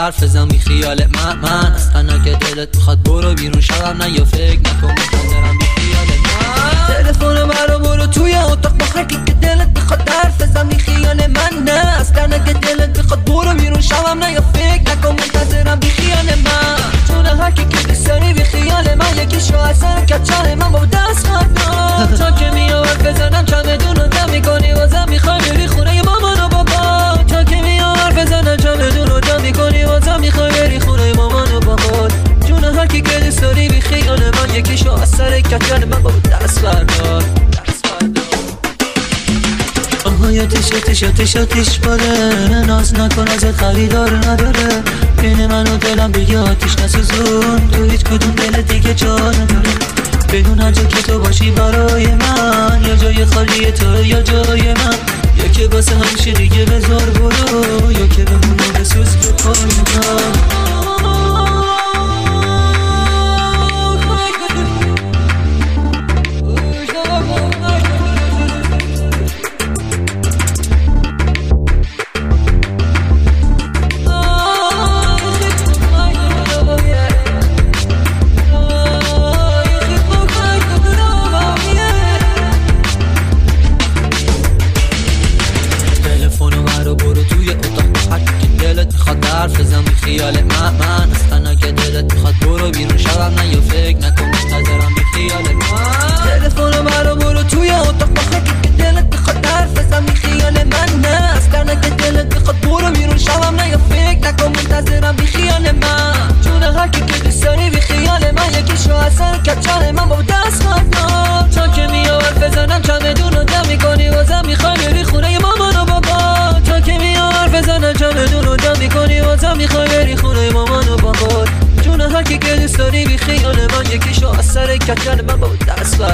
حرف بزن بی خیال من اصلا اگه دلت میخواد برو بیرون شبم نه یا فکر نکن منتظرم بی خیال من تلفن منو برو توی اتاق با هر کی که دلت میخواد حرف بزن بی خیال من نه اصلا اگه دلت میخواد برو بیرون شبم نه یا فکر نکن منتظرم بی خیال من چون هر کی که دوست داری بی خیال من یکیشو اصلا کچل من با دست خواهد تا که میام حرف بزنم چمدون رو جمع میکنی بازم میخوای بری خونه مامان و بابا تا که میام حرف بزنم چمدون رو جمع میکنی بازم میخوای بری خونه مامان و بابا جون هر کی که دوست داری بی خیال من یکیشو از سر کچل من با دست بردار آتیش باره ناز نکن ازت خریدار نداره بین من و دلم دیگه آتیش نسوزون تو هیچ کدوم دل دیگه جا نداره بدون هر جا که تو باشی برای من یا جای خالی تو یا جای من یا که واسه همیشه دیگه بذار برو یا که بمونو بسوز تو پای من حرف بزن بی خیال من اصلا اگه دلت میخواد برو بیرون شبم نه یا فکر نکن منتظرم بی خیال من تلفن منو برو توی اتاق با هر کی که دلت میخواد حرف بزن بی خیال من نه اصلا اگه دلت میخواد برو بیرون شبم نه یا فکر نکن منتظرم بی خیال من چون هر کی که دوست داری بی خیال من یکیشو اصلا کچل من با دست خواهد تا که میام حرف بزنم چمدون رو جمع میکنی بازم میخوای بری خونه مامان و بابا تا که میام حرف بزنم چمدون رو جمع میکنی بازم میخوای بری خونه مامان و بابا جون هر کی که دوست داری بی خیال من یکیشو از سر کچل من با دست بردار